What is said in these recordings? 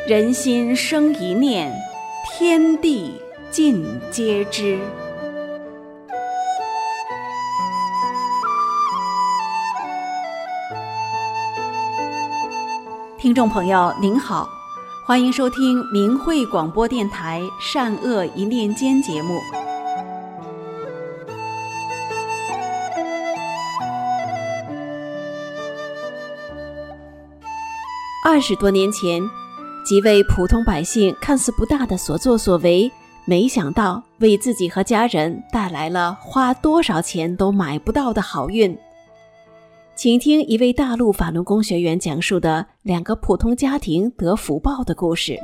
人心生一念，天地尽皆知。听众朋友您好，欢迎收听明慧广播电台善恶一念间节目。20多年前，几位普通百姓看似不大的所作所为，没想到为自己和家人带来了花多少钱都买不到的好运。请听一位大陆法轮功学员讲述的2个普通家庭得福报的故事。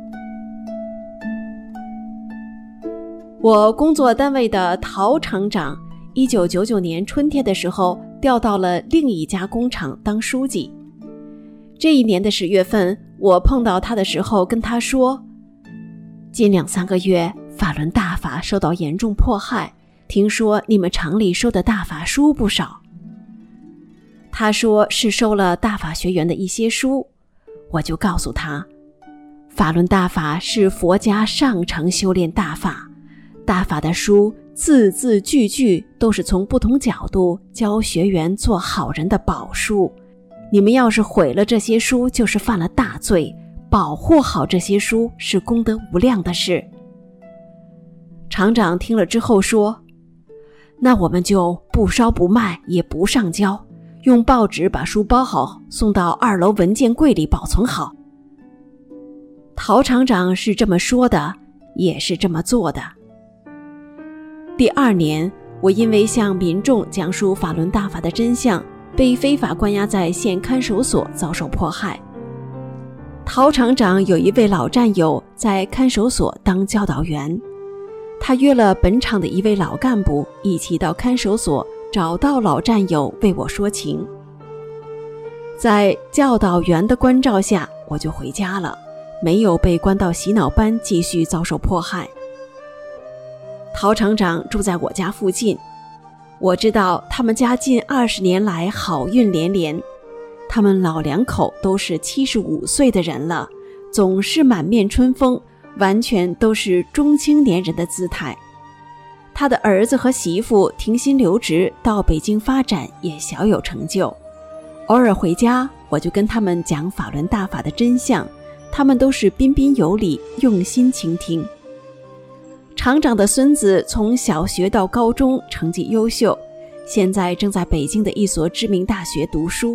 我工作单位的陶厂长1999年春天的时候调到了另一家工厂当书记。这一年的10月份，我碰到他的时候跟他说，近2-3个月法轮大法受到严重迫害，听说你们厂里收的大法书不少。他说是收了大法学员的一些书，我就告诉他，法轮大法是佛家上乘修炼大法，大法的书字字句句都是从不同角度教学员做好人的宝书。你们要是毁了这些书，就是犯了大罪，保护好这些书是功德无量的事。厂长听了之后说，那我们就不烧不卖也不上交，用报纸把书包好，送到2楼文件柜里保存好。陶厂长是这么说的，也是这么做的。第2年，我因为向民众讲述法轮大法的真相，被非法关押在县看守所遭受迫害。陶厂长有一位老战友在看守所当教导员，他约了本厂的一位老干部一起到看守所找到老战友为我说情。在教导员的关照下，我就回家了，没有被关到洗脑班继续遭受迫害。陶厂长住在我家附近，我知道他们家近20年来好运连连，他们老2口都是75岁的人了，总是满面春风，完全都是中青年人的姿态。他的儿子和媳妇停薪留职到北京发展，也小有成就。偶尔回家，我就跟他们讲法轮大法的真相，他们都是彬彬有礼，用心倾听。厂长的孙子从小学到高中成绩优秀，现在正在北京的一所知名大学读书。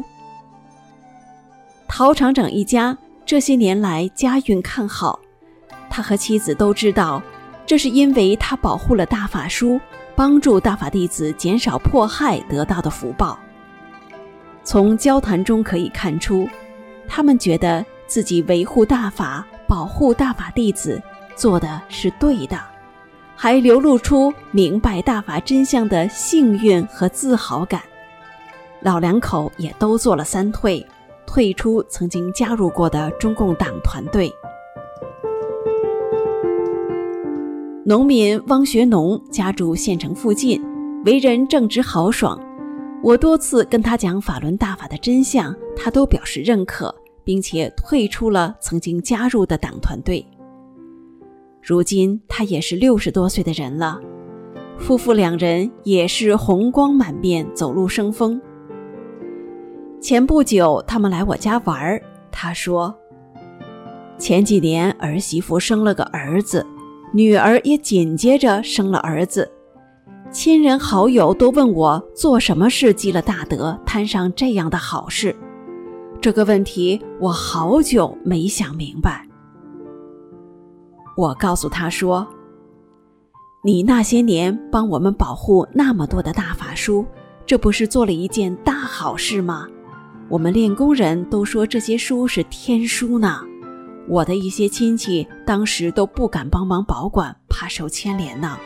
陶厂长一家这些年来家运看好，他和妻子都知道，这是因为他保护了大法书，帮助大法弟子减少迫害得到的福报。从交谈中可以看出，他们觉得自己维护大法、保护大法弟子做的是对的，还流露出明白大法真相的幸运和自豪感。老2口也都做了3退，退出曾经加入过的中共党团队。农民汪学农家住县城附近，为人正直豪爽。我多次跟他讲法轮大法的真相，他都表示认可，并且退出了曾经加入的党团队。如今他也是60多岁的人了，夫妇2人也是红光满面，走路生风。前不久他们来我家玩，他说前几年儿媳妇生了个儿子，女儿也紧接着生了儿子，亲人好友都问我做什么事积了大德，摊上这样的好事。这个问题我好久没想明白。我告诉他说，你那些年帮我们保护那么多的大法书，这不是做了一件大好事吗？我们练功人都说这些书是天书呢，我的一些亲戚当时都不敢帮忙保管，怕受牵连呢。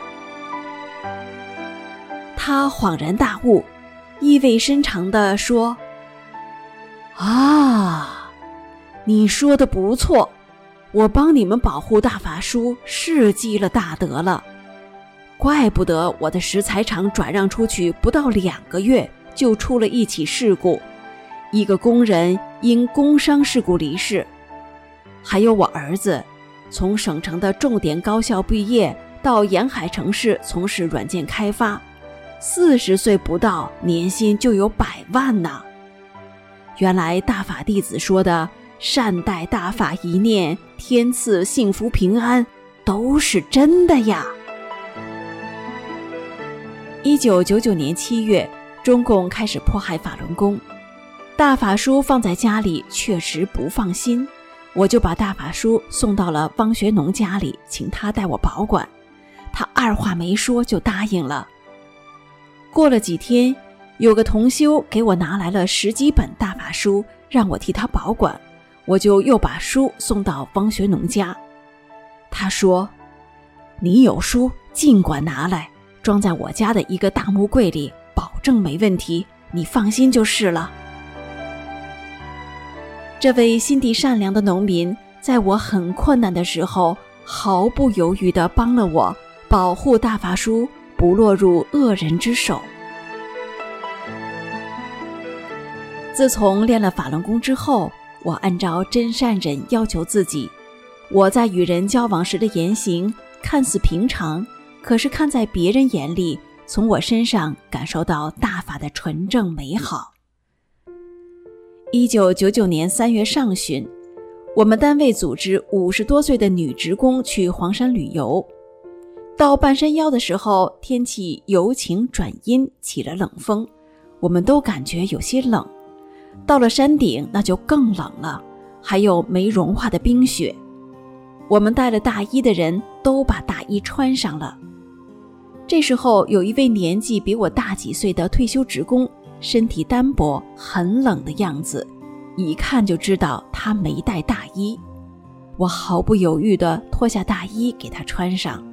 他恍然大悟，意味深长地说，啊，你说的不错，我帮你们保护大法书是积了大德了，怪不得我的石材厂转让出去不到2个月就出了一起事故，一个工人因工伤事故离世。 还有我儿子，从省城的重点高校毕业，到沿海城市从事软件开发，40岁不到，年薪就有100万呢。原来大法弟子说的善待大法一念，天赐幸福平安，都是真的呀。1999年7月，中共开始迫害法轮功，大法书放在家里确实不放心，我就把大法书送到了汪学农家里，请他代我保管。他二话没说就答应了。过了几天，有个同修给我拿来了10几本大法书，让我替他保管，我就又把书送到汪学农家。他说，你有书尽管拿来，装在我家的一个大木柜里，保证没问题，你放心就是了。这位心地善良的农民在我很困难的时候毫不犹豫地帮了我，保护大法书不落入恶人之手。自从练了法轮功之后，我按照真善忍要求自己，我在与人交往时的言行看似平常，可是看在别人眼里，从我身上感受到大法的纯正美好。1999年3月上旬，我们单位组织50多岁的女职工去黄山旅游。到半山腰的时候，天气由晴转阴，起了冷风，我们都感觉有些冷。到了山顶，那就更冷了，还有没融化的冰雪。我们带了大衣的人都把大衣穿上了。这时候有一位年纪比我大几岁的退休职工，身体单薄，很冷的样子，一看就知道他没带大衣。我毫不犹豫地脱下大衣给他穿上。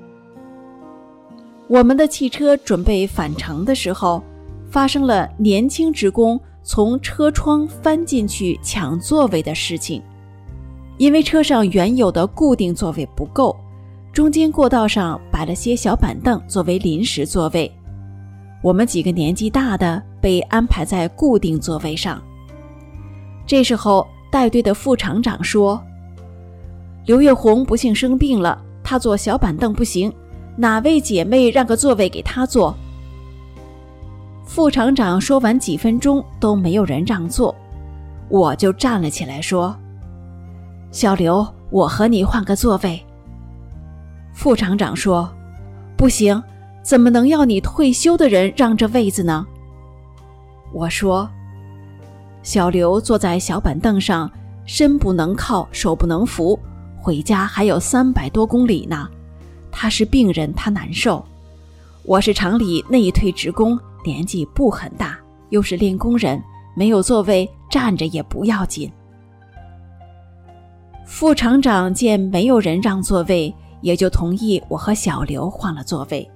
我们的汽车准备返程的时候，发生了年轻职工从车窗翻进去抢座位的事情。因为车上原有的固定座位不够，中间过道上摆了些小板凳作为临时座位，我们几个年纪大的被安排在固定座位上。这时候带队的副厂长说，刘月红不幸生病了，她坐小板凳不行，哪位姐妹让个座位给她坐？副厂长说完几分钟都没有人让座，我就站了起来说，小刘，我和你换个座位。副厂长说，不行，怎么能要你退休的人让这位子呢？我说，小刘坐在小板凳上，身不能靠，手不能扶，回家还有300多公里呢。他是病人，他难受。我是厂里内退职工，年纪不很大，又是练功人，没有座位，站着也不要紧。副厂长见没有人让座位，也就同意我和小刘换了座位。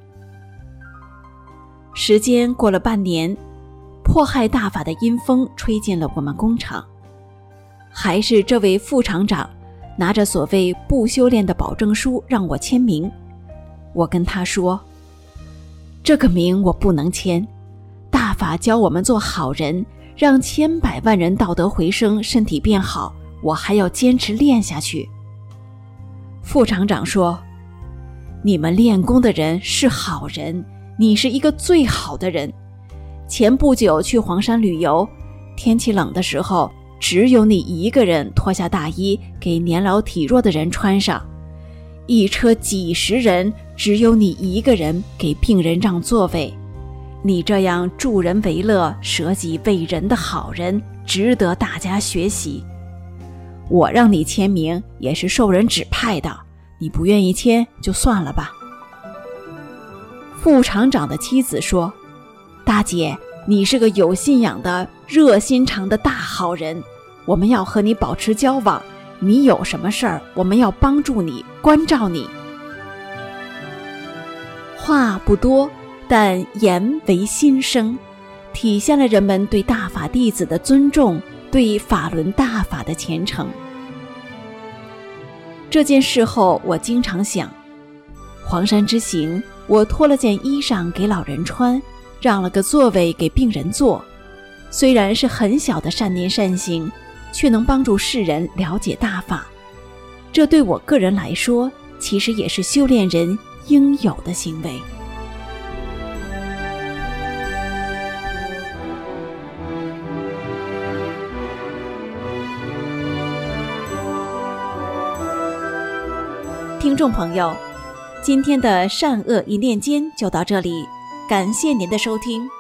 时间过了半年，迫害大法的阴风吹进了我们工厂，还是这位副厂长拿着所谓不修炼的保证书让我签名。我跟他说，这个名我不能签，大法教我们做好人，让千百万人道德回升，身体变好，我还要坚持练下去。副厂长说，你们练功的人是好人，你是一个最好的人。前不久去黄山旅游，天气冷的时候，只有你一个人脱下大衣给年老体弱的人穿上，一车几十人，只有你一个人给病人让座位。你这样助人为乐，舍己为人的好人，值得大家学习。我让你签名也是受人指派的，你不愿意签就算了吧。副厂长的妻子说，大姐，你是个有信仰的热心肠的大好人，我们要和你保持交往，你有什么事儿，我们要帮助你，关照你。话不多，但言为心声，体现了人们对大法弟子的尊重，对法轮大法的虔诚。这件事后，我经常想，黄山之行，我脱了件衣裳给老人穿，让了个座位给病人坐，虽然是很小的善念善行，却能帮助世人了解大法， 这对我个人来说，其实也是修炼人应有的行为。听众朋友，今天的善恶一念间就到这里，感谢您的收听。